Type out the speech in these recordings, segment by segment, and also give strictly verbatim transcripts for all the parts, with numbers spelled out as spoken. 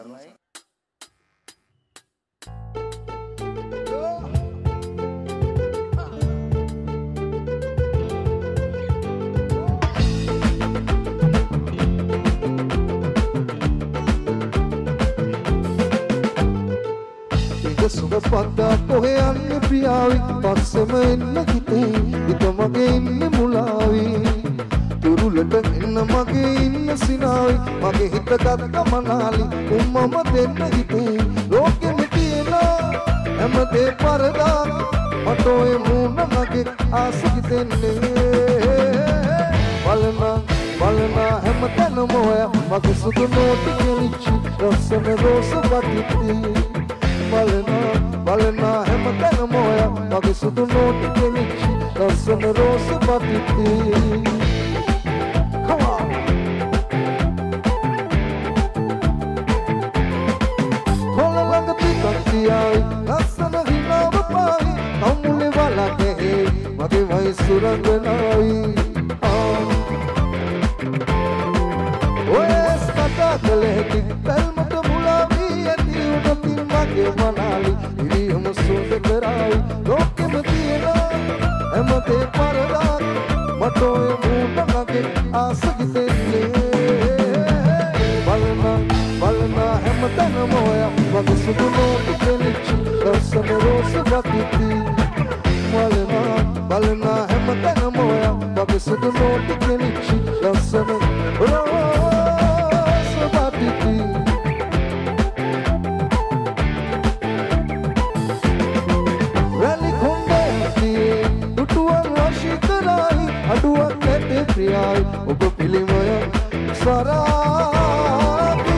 සුබපත්තා කොහේ යන්නේ ප්‍රියාවි පස්සෙම එන්න හිතේ හිත මගේ ඉන්නේ මුලාවි දුරුලට එන්න මගේ ඉන්න සිනාවි මගේ හිත ගත්ත මනාලි උම්මම දෙන්න හිතේ ලෝකෙම තියෙන හැමදේ පරදා මට ඔය මූණ මගේ ආස හිතෙන්නේ බලන බලන හැමතැනම ඔය මගේ සුදු නෝටි කෙලිච්චි රසන රෝස වටිති බලන බලන හැමතැනම ඔය මගේ සුදු නෝටි කෙලිච්චි රසන රෝස වටිති come on කොළ ළඟ ටිකක් තියයි රසන හිනාව පායි අමුලේ වලකේ මගේ වයසු රංගනාවි ඔය ස්කතා කලෙහි පැල්මට මුලාවී ඇති උඩතින් මගේ මනාලි ඉරියම සුන්ද කරායි ලෝකෙම තියෙන හැමතේ පරදා මට ඔය මූණ මගේ ආස හිතෙන්නේ බලන බලන හැමතැනම ඔය මගේ සුදු නෝටි කෙලිච්චි රසන රෝස වටිති බලන බලන හැමතැනම ඔය මගේ සුදු නෝටි කෙලිච්චි රසන රෝස වටිති රැලි කොණ්ඩේ දුටුවන් වශී කරයි අඩුවක් නැතේ ප්‍රියයි ඔබ පිළිමය සරාපි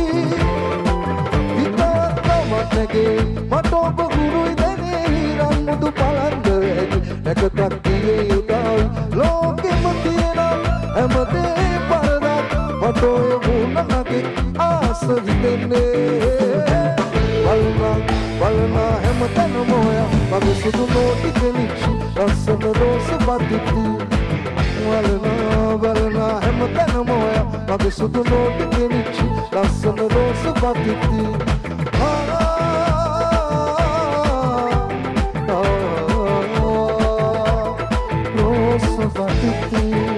හිතවත් මතකේ මට ඔබ ගුරුයි දෙනේ හිරන් මුදු පලන්ද වැඩි නැකතක් දියේ යුදායි ලෝකෙම තියෙන හැමදේ පරදක් මට ඔය මූණ මගේ ආස හිතෙන්නේ බලන බලන හැමතැනම ඔය මගේ සුදු නෝටි කෙලිච්චි රසන රෝස වටිති බලන බලන හැමතැනම ඔය මගේ සුදු නෝටි කෙලිච්චි රසන රෝස වටිති රෝස වටිති